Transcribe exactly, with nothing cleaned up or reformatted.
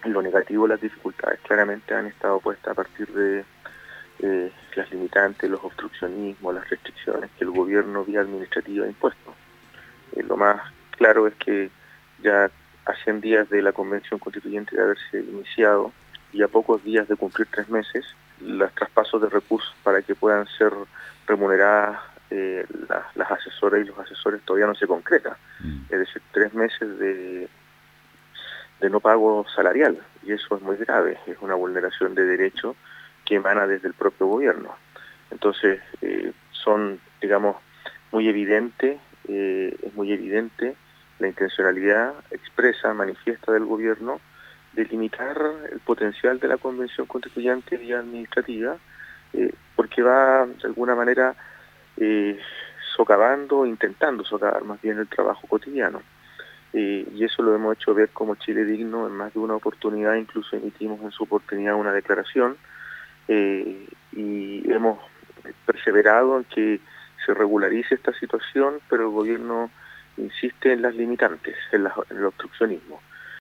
lo negativo, las dificultades claramente han estado puestas a partir de eh, las limitantes, los obstruccionismos, las restricciones que el gobierno vía administrativa ha impuesto. Eh, lo más claro es que ya a cien días de la Convención Constituyente de haberse iniciado y a pocos días de cumplir tres meses, los traspasos de recursos para que puedan ser remuneradas eh, la, las asesoras y los asesores todavía no se concreta. Mm. Es decir, tres meses de, de no pago salarial, y eso es muy grave, es una vulneración de derecho que emana desde el propio gobierno. Entonces, eh, son, digamos, muy evidente, eh, es muy evidente la intencionalidad expresa, manifiesta del gobierno de limitar el potencial de la Convención Constituyente vía administrativa, eh, porque va de alguna manera eh, socavando, intentando socavar más bien el trabajo cotidiano. Eh, y eso lo hemos hecho ver como Chile Digno en más de una oportunidad, incluso emitimos en su oportunidad una declaración eh, y hemos perseverado en que se regularice esta situación, pero el gobierno insiste en las limitantes, en, la, en el obstruccionismo.